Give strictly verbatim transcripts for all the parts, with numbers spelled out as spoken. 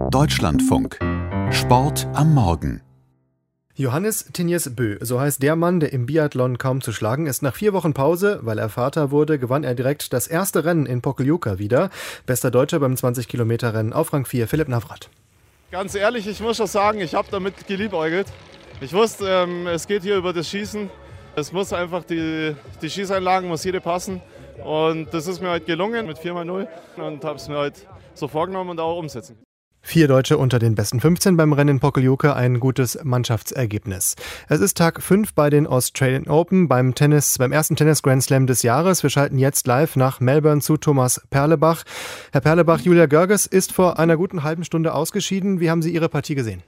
Deutschlandfunk. Sport am Morgen. Johannes Tiniers Bö, so heißt der Mann, der im Biathlon kaum zu schlagen ist. Nach vier Wochen Pause, weil er Vater wurde, gewann er direkt das erste Rennen in Pokljuka wieder. Bester Deutscher beim zwanzig-Kilometer-Rennen auf Rang vier, Philipp Navrat. Ganz ehrlich, ich muss schon sagen, ich habe damit geliebäugelt. Ich wusste, ähm, es geht hier über das Schießen. Es muss einfach, die, die Schießeinlagen muss jede passen. Und das ist mir heute gelungen mit vier mal null und habe es mir heute so vorgenommen und auch umsetzen. Vier Deutsche unter den besten fünfzehn beim Rennen in Pokljuka, ein gutes Mannschaftsergebnis. Es ist Tag fünf bei den Australian Open, beim Tennis, beim ersten Tennis Grand Slam des Jahres. Wir schalten jetzt live nach Melbourne zu Thomas Perlebach. Herr Perlebach, Julia Görges ist vor einer guten halben Stunde ausgeschieden. Wie haben Sie Ihre Partie gesehen?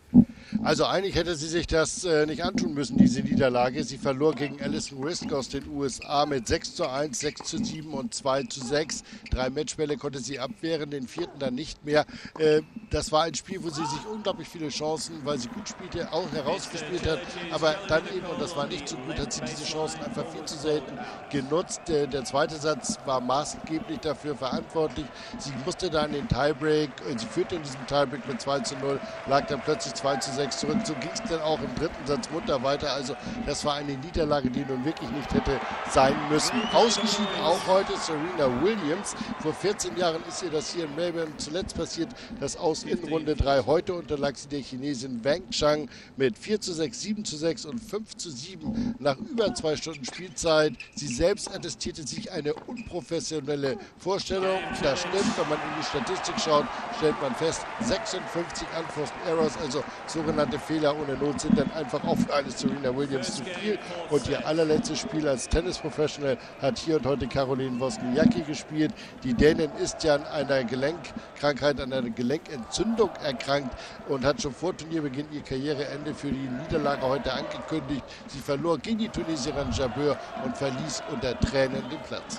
Also eigentlich hätte sie sich das äh, nicht antun müssen, diese Niederlage. Sie verlor gegen Alison Risk aus den U S A mit sechs zu eins, sechs zu sieben und zwei zu sechs. Drei Matchbälle konnte sie abwehren, den vierten dann nicht mehr. Äh, das war ein Spiel, wo sie sich unglaublich viele Chancen, weil sie gut spielte, auch herausgespielt hat. Aber dann eben, und das war nicht so gut, hat sie diese Chancen einfach viel zu selten genutzt. Äh, der zweite Satz war maßgeblich dafür verantwortlich. Sie musste dann den Tiebreak, äh, sie führte in diesem Tiebreak mit zwei zu null, lag dann plötzlich zwei zu sechs zurück. So ging es dann auch im dritten Satz munter weiter. Also das war eine Niederlage, die nun wirklich nicht hätte sein müssen. Ausgeschieden auch heute Serena Williams. Vor vierzehn Jahren ist ihr das hier in Melbourne zuletzt passiert. Das Aus in Runde drei. Heute unterlag sie der Chinesin Wang Chang mit vier zu sechs, sieben zu sechs und fünf zu sieben nach über zwei Stunden Spielzeit. Sie selbst attestierte sich eine unprofessionelle Vorstellung. Das stimmt, wenn man in die Statistik schaut, stellt man fest, sechsundfünfzig Unforced Errors, also sogenannte Fehler ohne Not, sind dann einfach auch für eine Serena Williams zu viel. Und ihr allerletztes Spiel als Tennis-Professional hat hier und heute Caroline Wozniacki gespielt. Die Dänin ist ja an einer Gelenkkrankheit, an einer Gelenkentzündung erkrankt und hat schon vor Turnierbeginn ihr Karriereende für die Niederlage heute angekündigt. Sie verlor gegen die Tunesierin Jabeur und verließ unter Tränen den Platz.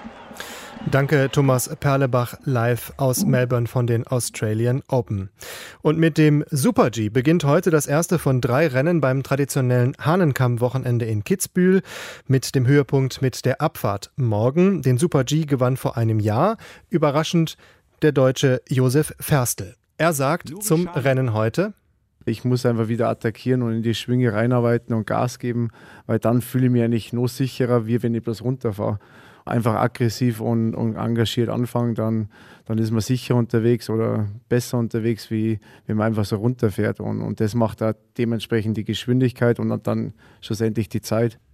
Danke, Thomas Perlebach, live aus Melbourne von den Australian Open. Und mit dem Super-G beginnt heute das erste von drei Rennen beim traditionellen Hahnenkamm-Wochenende in Kitzbühel mit dem Höhepunkt mit der Abfahrt morgen. Den Super-G gewann vor einem Jahr überraschend der Deutsche Josef Ferstl. Er sagt zum Rennen heute: Ich muss einfach wieder attackieren und in die Schwinge reinarbeiten und Gas geben, weil dann fühle ich mich eigentlich noch sicherer, wie wenn ich bloß runterfahre. Einfach aggressiv und, und engagiert anfangen, dann, dann ist man sicher unterwegs oder besser unterwegs, wie wenn man einfach so runterfährt. Und, und das macht da dementsprechend die Geschwindigkeit und dann schlussendlich die Zeit.